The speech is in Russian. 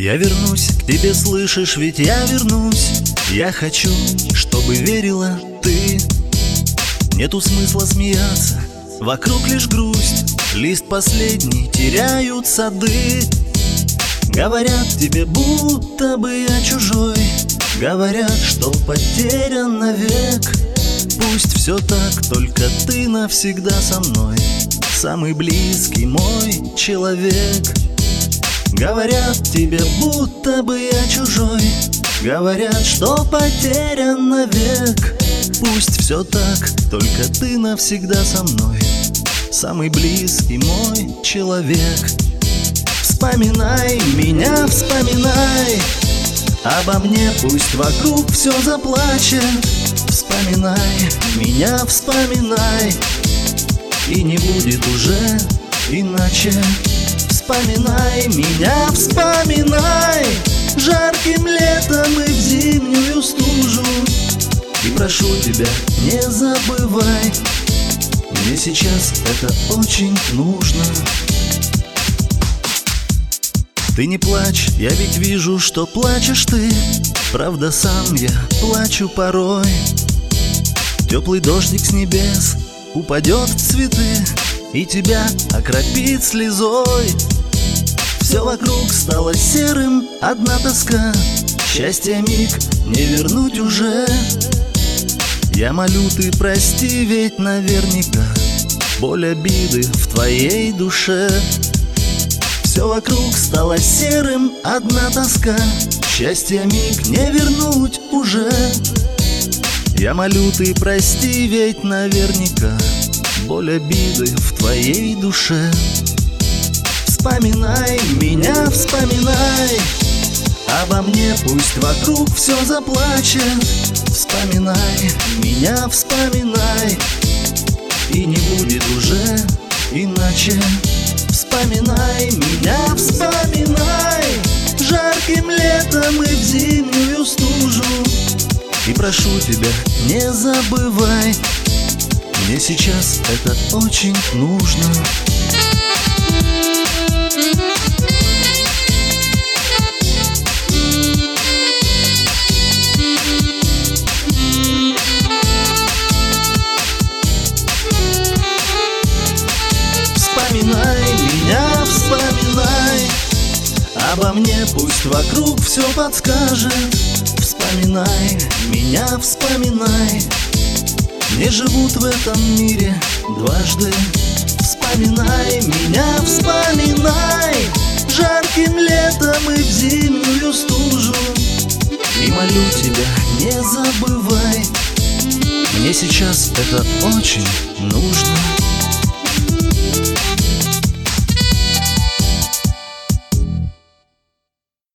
Я вернусь к тебе, слышишь, ведь я вернусь. Я хочу, чтобы верила ты. Нету смысла смеяться, вокруг лишь грусть. Лист последний, теряют сады. Говорят тебе, будто бы я чужой. Говорят, что потерян навек. Пусть все так, только ты навсегда со мной. Самый близкий мой человек. Говорят тебе, будто бы я чужой. Говорят, что потерян навек. Пусть все так, только ты навсегда со мной. Самый близкий мой человек. Вспоминай меня, вспоминай. Обо мне пусть вокруг все заплачет. Вспоминай меня, вспоминай. И не будет уже иначе. Вспоминай меня, вспоминай. Жарким летом и в зимнюю стужу. И прошу тебя, не забывай. Мне сейчас это очень нужно. Ты не плачь, я ведь вижу, что плачешь ты. Правда, сам я плачу порой. Теплый дождик с небес упадет в цветы и тебя окропит слезой. Все вокруг стало серым, одна тоска. Счастье миг не вернуть уже. Я молю, ты прости, ведь наверняка боль обиды в твоей душе. Все вокруг стало серым, одна тоска. Счастье миг не вернуть уже. Я молю, ты прости, ведь наверняка боль обиды в твоей душе. Вспоминай меня, вспоминай. Обо мне пусть вокруг все заплачет. Вспоминай меня, вспоминай. И не будет уже иначе. Вспоминай меня, вспоминай. Жарким летом и в зимнюю стужу. И прошу тебя, не забывай. Мне сейчас это очень нужно. Вспоминай меня, вспоминай. Обо мне пусть вокруг все подскажет. Вспоминай меня, вспоминай. Не живут в этом мире дважды. Вспоминай меня, вспоминай. Жарким летом и в зимнюю стужу. И молю тебя, не забывай. Мне сейчас это очень нужно.